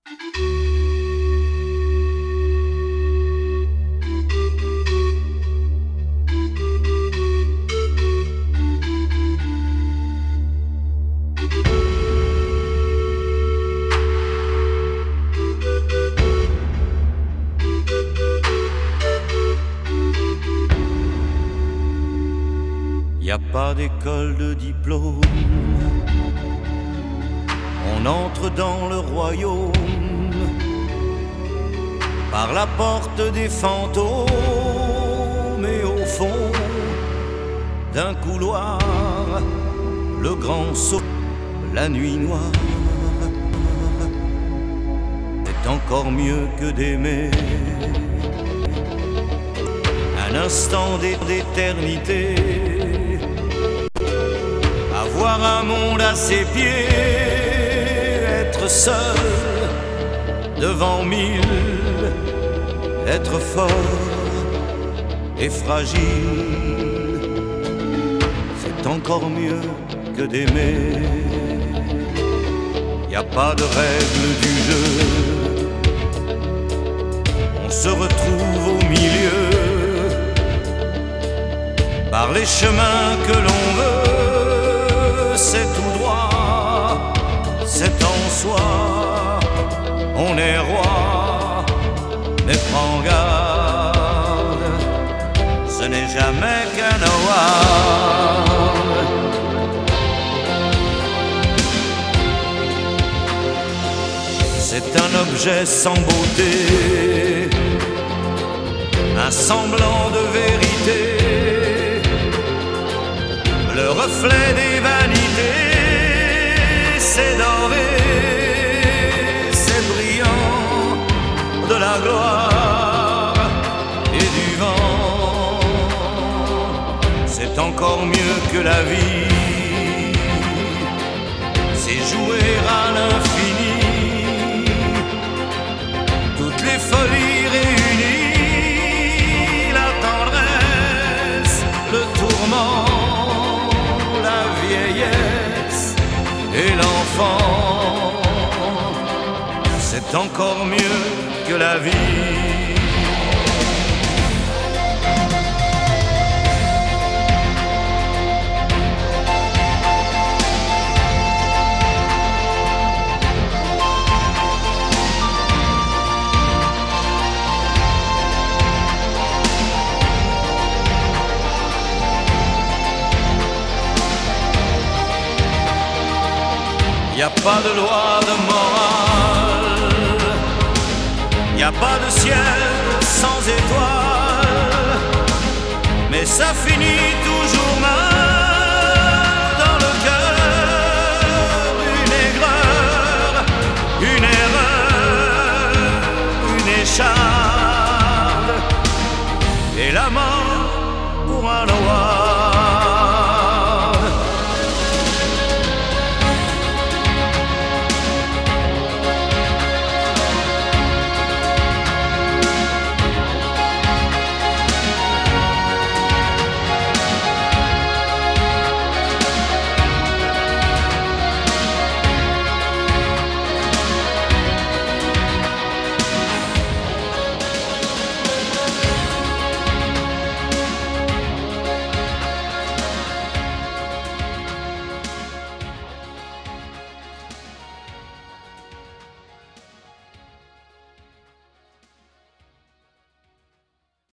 Y a pas d'école de diplôme, on entre dans le royaume par la porte des fantômes, et au fond d'un couloir, le grand saut, la nuit noire est encore mieux que d'aimer un instant d'éternité. Avoir un monde à ses pieds, être seul devant mille, être fort et fragile, c'est encore mieux que d'aimer. Y a pas de règle du jeu, on se retrouve au milieu par les chemins que l'on veut. C'est tout droit, c'est en soi, on est roi, mais prends garde, ce n'est jamais qu'un award. C'est un objet sans beauté, un semblant de vérité, le reflet des vanités. C'est doré, c'est brillant, de la gloire et du vent. C'est encore mieux que la vie, c'est jouer à l'infini, toutes les folies réunies, la tendresse, le tourment, et l'enfant, c'est encore mieux que la vie. Y a pas de loi de morale, y a pas de ciel sans étoiles, mais ça finit toujours